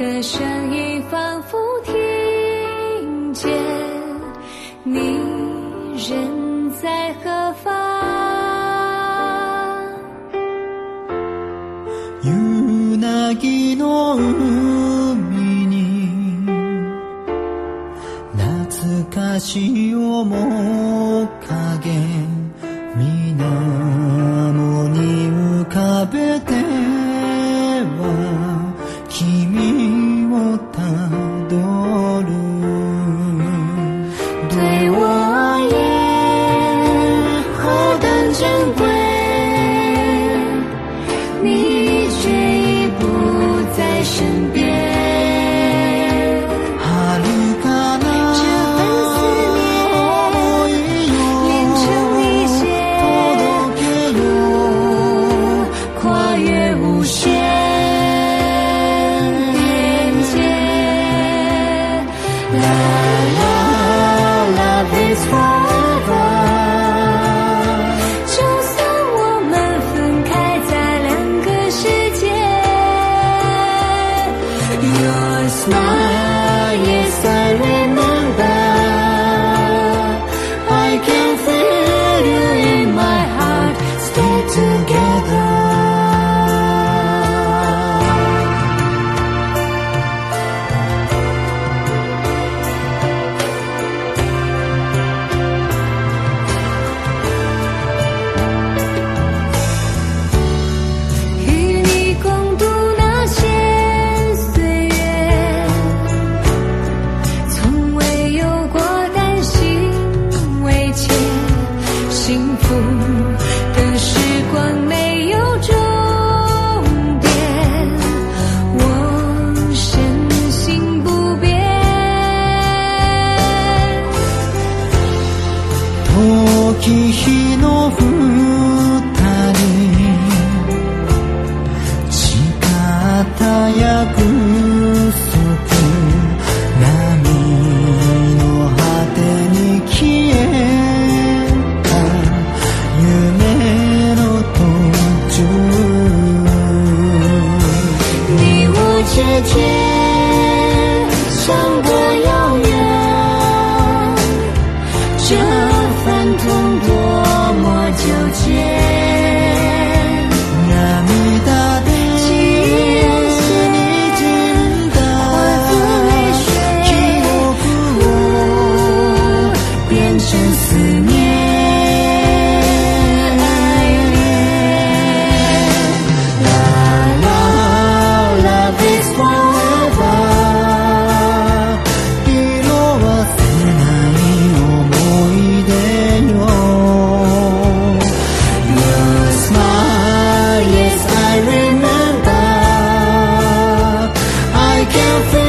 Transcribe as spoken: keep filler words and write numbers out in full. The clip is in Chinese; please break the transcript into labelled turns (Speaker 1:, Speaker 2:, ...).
Speaker 1: 的声音仿佛听见，你人在何方？
Speaker 2: 夕凪の海に懐かしい面影水面に浮かべては君をたどる，
Speaker 1: 对我而言何等珍贵，你却已不在身边。
Speaker 2: 遥かな
Speaker 1: 这份思念连成一线，
Speaker 2: 届けよ
Speaker 1: 跨越无限边界。La la love is forever， 就算我们分开在两个世界。Your smile, yes I remember, I can feel you in my heart, stay together。与你共度那些岁月，从未有过担心畏怯，幸福的时光没有终点，我深信不变。
Speaker 2: 時日の二人誓った約束波の果てに消えた夢の途中，
Speaker 1: 你我之间相隔遥远，这份痛多么纠结。
Speaker 2: 涙で滲んだ記憶を
Speaker 1: 变成思念爱恋。La la love is forever，
Speaker 2: 色褪せない思い出よ
Speaker 1: Your smile, yes I remember,
Speaker 2: I can feel